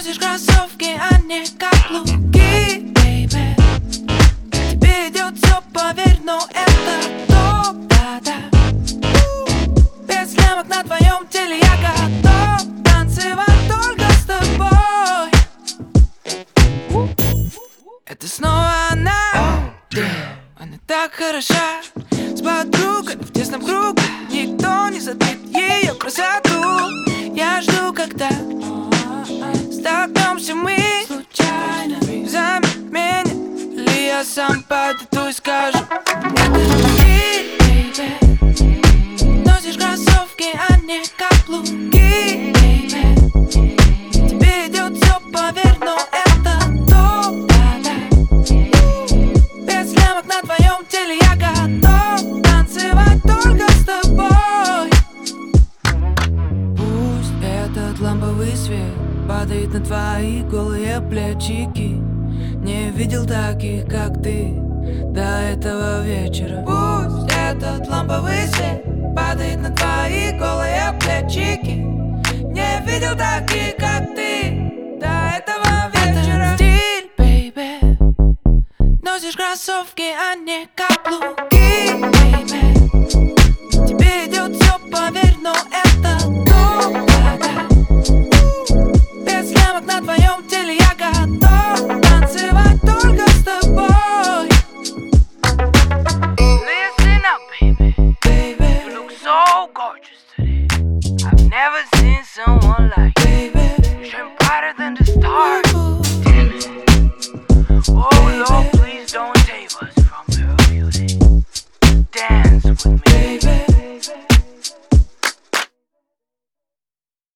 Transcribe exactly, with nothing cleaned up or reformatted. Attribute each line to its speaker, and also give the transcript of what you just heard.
Speaker 1: Носишь кроссовки, а не каблуки, бейби. Тебе идет все, поверь, но это то, да-да. Без лямок на твоем теле я готов танцевать только с тобой. Это снова она, она так хороша. С подругой в тесном кругу никто не затмит ее красоту. Я жду, когда столкнемся мы случайно. Заметь меня, или я сам подойду и скажу: ты, бейби, носишь кроссовки, а не каблуки, бейби. Тебе идет все, поверь, но это то, да-да. Без лямок на твоем теле я готов танцевать только с тобой. Пусть этот ламповый свет падает на твои голые плечики. Не видел таких, как ты, до этого вечера. Пусть этот ламповый свет падает на твои голые плечики. Не видел таких, как ты, до этого вечера. Это стиль, бейби. Носишь кроссовки, а не каблуки, бейби. Тебе идет все, поверь, но это то, да-да. Без лямок на твоем теле я готов танцевать только с тобой.
Speaker 2: Listen up, baby.
Speaker 1: Baby,
Speaker 2: You look so gorgeous today. I've never seen someone like you.
Speaker 1: baby,
Speaker 2: You shine brighter than the stars.
Speaker 1: ooh.
Speaker 2: Damn it. Oh,